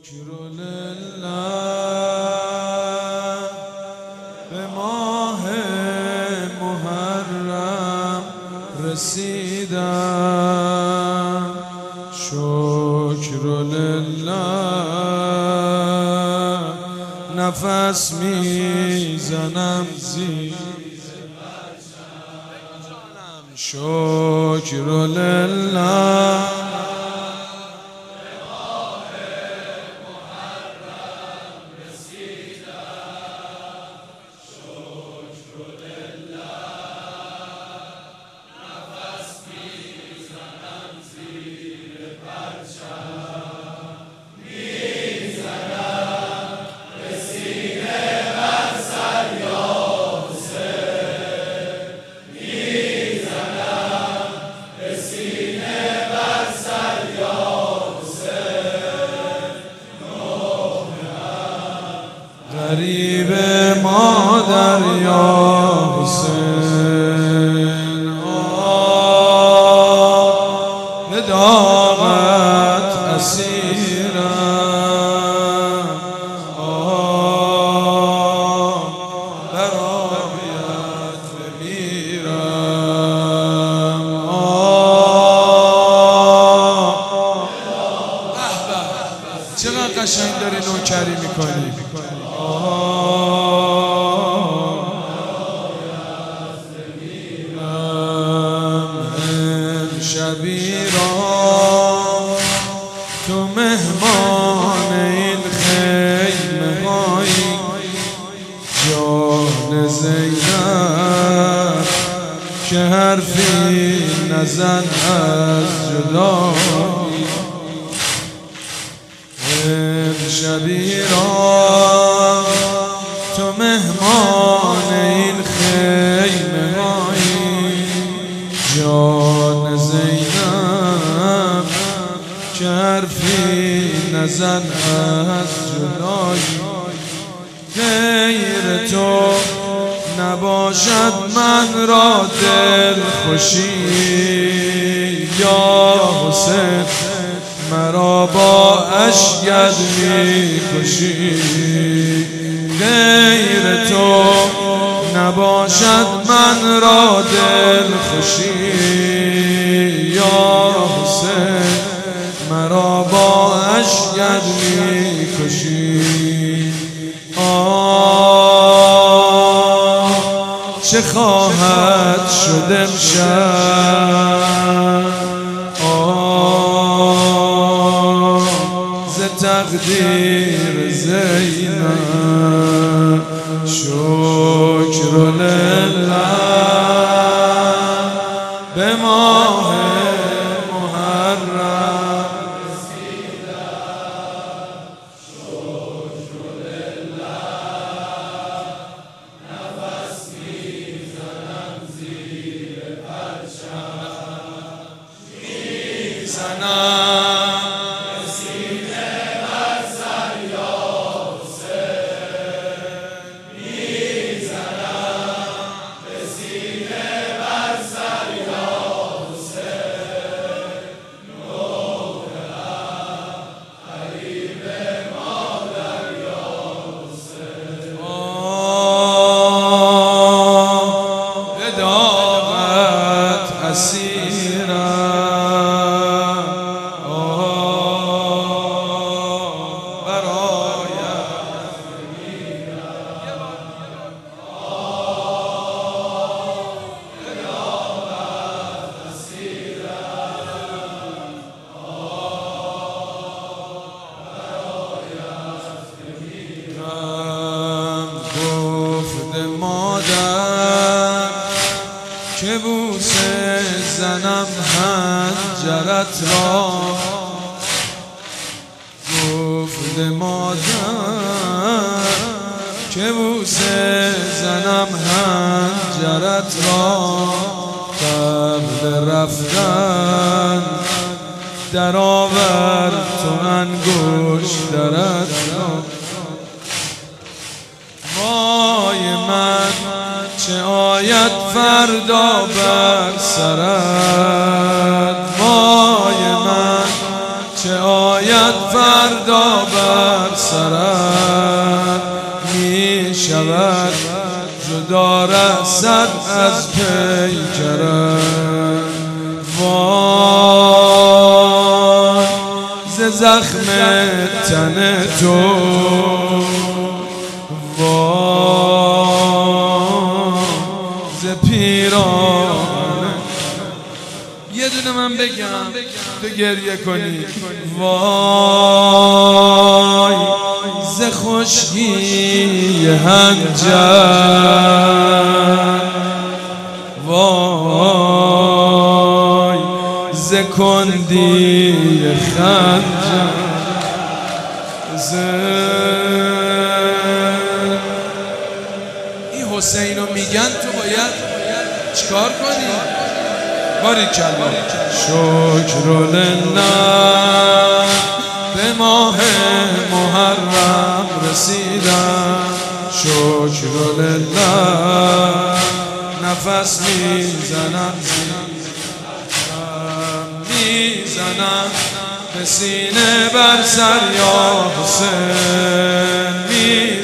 شکر لله به ماه محرم رسیدم. شکر لله نفس میزنم زیر جانم. شکر لله غریب مادر یا حسین، به داغت اسیرم، برایت بمیرم. چقدر قشنگ داری نوکری میکنی. امشبی را تو مهمان این خیمه هایی، جان زینب که حرفی نزن از جدایی. امشبی را تو مهمان این خیمه هایی، جان زینب که حرفی نزن از جدایی. غیر تو نباشد من را دل خوشی، یا حسین مرا با اشکت می‌کشی. غیر تو نباشد من را دل خوشی، یا حسین مرا با اشکت می‌کشی. چه خواهد شد امشب ز تقدیر زینب. شکر لله به ماه محرم رسیدم. شکر لله نفس میزنم زیر پرچم، میزنم که بوسه زنم حنجرت را. گفت مادر که بوسه زنم حنجرت را. قبل رفتن در آور تو انگشترت را. وای من چه آید فردا بر سرت، وای من چه شاید فردا بر سرت می شود جدا رسد از پیکرت. وای ز زخم تن تو، وای ز پیرانه. یه دونه من بگم تو گریه کنی. وای ز خشکی هنجر، وای ز کندی خنجر. این حسین رو میگن تو باید چیکار کنی؟ باریکلا. شکر لله به ماه محرم رسیدم، شکر لله نفس میزنم به سینه بر سر یا حسین.